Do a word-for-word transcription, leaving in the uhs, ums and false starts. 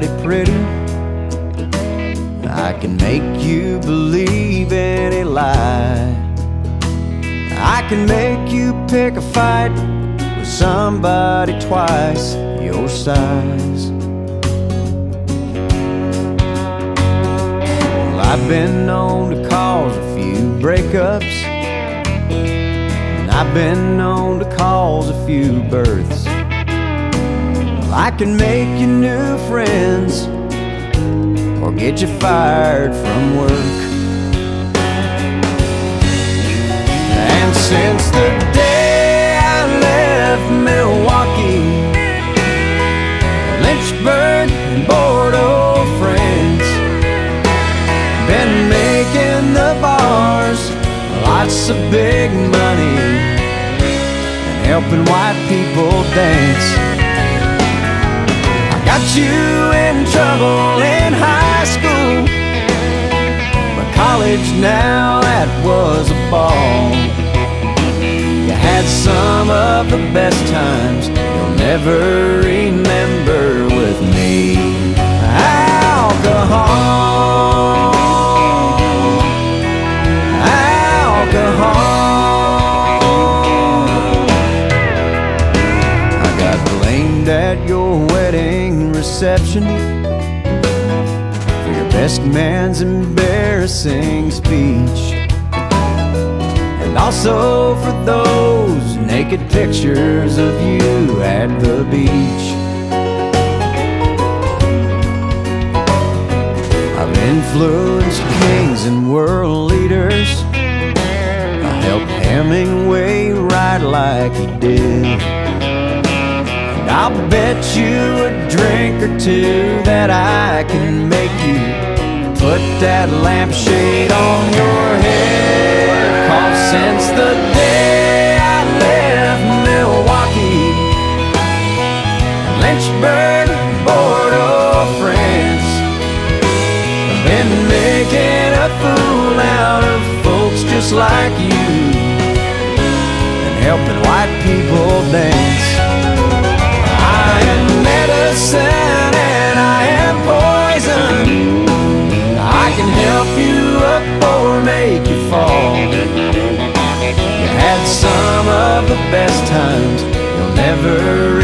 somebody pretty. I can make you believe any lie. I can make you pick a fight with somebody twice your size. Well, I've been known to cause a few breakups, and I've been known to cause a few births. Well, I can make you new friends or get you fired from work. And since the day I left Milwaukee, Lynchburg and Bordeaux, France, been making the bars lots of big money and helping white people dance. I got you in trouble in high school, but college now, that was a ball. You had some of the best times you'll never remember with me. Alcohol, alcohol. I got blamed at your wedding reception for your best man's embarrassing speech, and also for those naked pictures of you at the beach. I've influenced kings and world leaders. I helped Hemingway write like he did, and I'll bet you a drink or two that I can make you put that lampshade on your head. 'Cause since the day I left Milwaukee, Lynchburg, Bordeaux, France, I've been making a fool out of folks just like you and helping white people dance. I am medicine and I am poison. I can help you up or make you fall. You had some of the best times you'll never